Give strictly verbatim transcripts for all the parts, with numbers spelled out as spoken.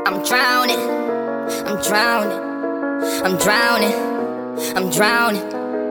I'm drowning, I'm drowning, I'm drowning, I'm drowning.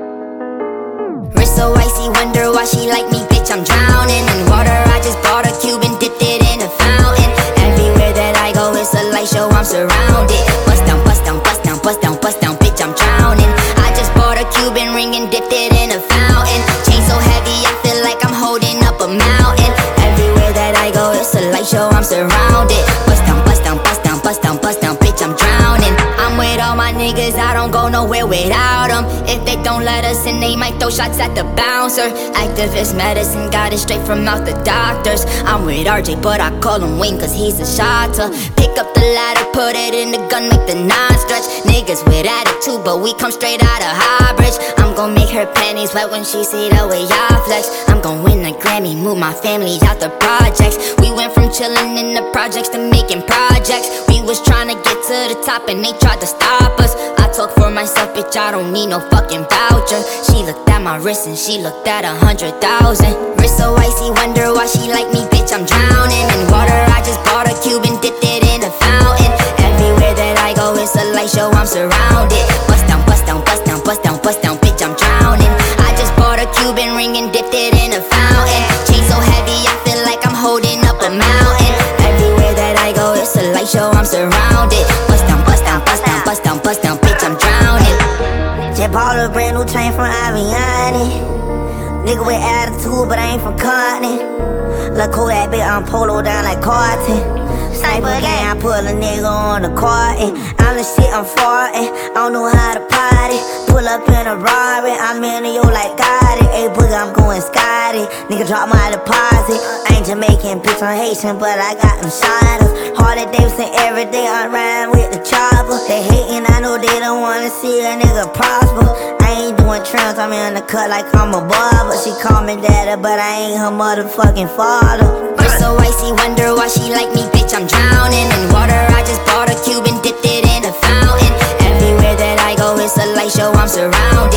Wrist so icy, wonder why she like me, bitch, I'm drowning. In water, I just bought a cube and dipped it in a fountain. Everywhere that I go, it's a light show, I'm surrounded. Bust down, bust down, bust down, bust down, bust down, bitch, I'm drowning. I just bought a Cuban ring and dipped it in a fountain. Chain so heavy, I feel like I'm holding up a mountain. Everywhere that I go, it's a light show, I'm surrounded. Bust down, bust down, bust down, bust down, bust down, bitch, I'm drowning. I'm with all my niggas, I don't go nowhere without them. If they don't let us in, they might throw shots at the bouncer. Activist medicine, got it straight from out the doctors. I'm with R J, but I call him Wayne cause he's a shotter. Pick up the ladder, put it in the gun, make the nine stretch. Niggas with attitude, but we come straight out of Highbridge. I'm gon' make her panties wet when she see the way I flex. I'm gon' win a Grammy, move my family out the projects. We went from chillin' in the projects to making projects. We was tryna get to the top and they tried to stop us. I talk for myself, bitch, I don't need no fucking voucher. She looked at my wrist and she looked at a hundred thousand. Wrist so icy, wonder why she like me, bitch, I'm drowning. In water, I just bought a cube and dipped it in a fountain. Everywhere that I go, it's a light show, I'm surrounded. Bust down, bust down, bust down, bust down, bust down, bitch, I'm drowning. I just bought a Cuban ring and dipped it in a fountain. Chain so heavy, I feel like I'm holding up a mountain. Everywhere that I go, it's a light show, I'm surrounded. Bust down, bust down, bust down, bust down, bust down, bitch, I'm drowning. Just bought a brand new chain from Aviani. Nigga with attitude, but I ain't from Compton. Look cool that bitch, I'm polo down like Carton. Sniper gang, I put a nigga on the carton. I'm the shit, I'm farting, I don't know how to potty. Pull up in a Rari, I'm in the yo like got it. Ayy, boogie, I'm going Scotty. Nigga drop my deposit. I ain't Jamaican, bitch, I'm Haitian, but I got them shotters. Harley Davidson every day, I ride with the chopper. They hating, I know they don't wanna see a nigga prosper. I ain't doing trims, I'm in the cut like I'm a barber. She call me daddy, but I ain't her motherfucking father. Wrist so icy, wonder why she like me, bitch, I'm drowning. In water, I just bought a cube and dipped it in a fountain. Everywhere that I go, it's a light show, I'm surrounded.